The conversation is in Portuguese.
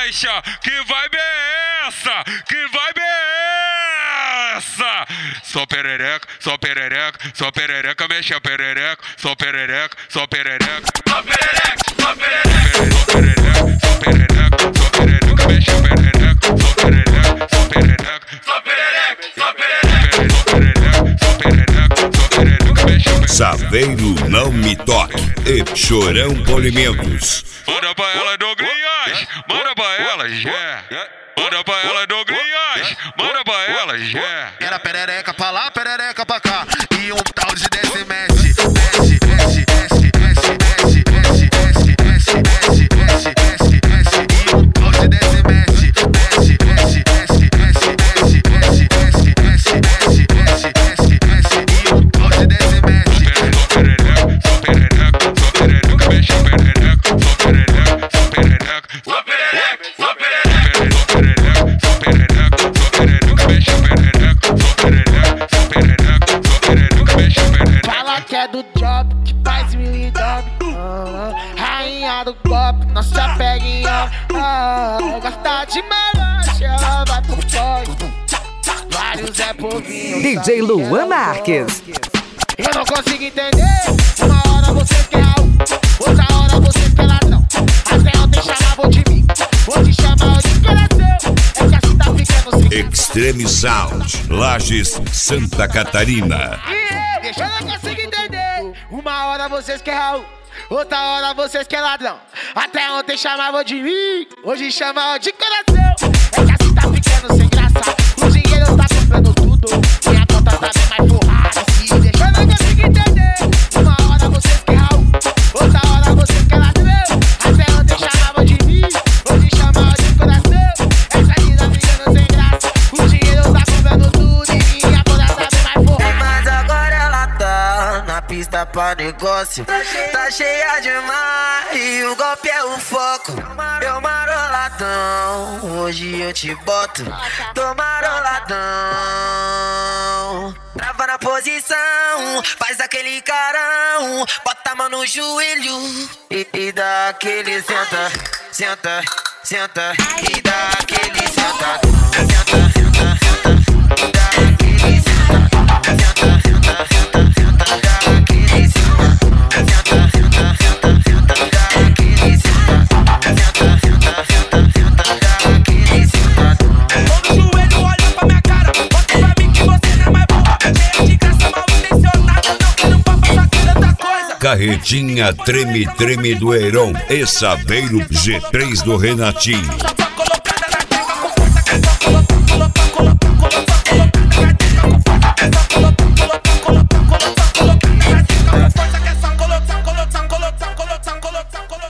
mexa. Que vibe é essa? Que vibe é essa? Só perereca, só perereca, só perereca, mexe a perereca, só perereca, só perereca. Só perereca, só perereca, só perereca, só perereca, só perereca, mexe a perereca, só perereca, só perereca, só perereca, só perereca, só perereca, só perereca, só perereca, mexe a perereca. Saveiro Não Me Toque e Chorão Polimentos. Manda pra ela, Douglas, manda pra ela, já. Manda pra ela, Douglas, manda pra ela, já. Era perereca pra lá, perereca pra cá. E um tal de desce, mexe, mexe, mexe, mexe, mexe, mexe, mexe, mexe, mexe, mexe, mexe, mexe, mexe. E um tal de desce, mexe, mexe, mexe, mexe, mexe, mexe, mexe, mexe, mexe, mexe, mexe, mexe, mexe. E um tal de desce, mexe. Só perereca, só perereca, só perereca, mexe a perereca, só perereca, só perereca, só perereca, só perereca, só perereca, só perereca, mexe a perereca, só perereca, só perereca, só perereca, mexe a perereca. Fala que é do job, que faz mil job. Rainha do golpe, não se apegue em gosta de melancha, vai pro toque. Vários é povinho. DJ Luan Marques. Eu não consigo entender. Uma hora você quer algo, outra hora você quer ladrão. Até ontem chamavam de mim, hoje chamam de coração. É que assim tá ficando sem. Extreme Sound, Lages, Santa Catarina. Deixa eu não consigo entender. Uma hora vocês querem Raul, outra hora vocês querem ladrão. Até ontem chamavam de mim, hoje chamam de coração. É que assim tá ficando sem graça. O dinheiro tá comprando tudo, minha conta tá bem mais forrada. Se deixa eu não consigo entender. Uma hora vocês querem Raul, outra hora vocês querem ladrão. Até ontem chamavam de mim, hoje chamam de coração. Essa vida tá ficando sem graça. O dinheiro tá comprando tudo e minha conta tá bem mais forrada. Mas agora ela tá na pista pra negócio. Tá cheia demais e o golpe é o foco. Eu maroladão, hoje eu te boto. Tô maroladão. Trava na posição, faz aquele carão. Bota a mão no joelho e dá aquele senta, senta, senta. E dá aquele senta, senta, senta, senta. E dá aquele senta, senta, senta, senta, senta. Dá aquele senta, senta, senta, senta, senta. Dá aquele senta, senta, senta, senta, senta. Dá aquele senta. Tô no joelho, olha pra minha cara. Mostra pra mim que você não é mais boa. Cheia de graça, mal intencionada. Não quero papo, só quero outra coisa. Carretinha Treme Treme do Heron e Saveiro G3 do Renatinho.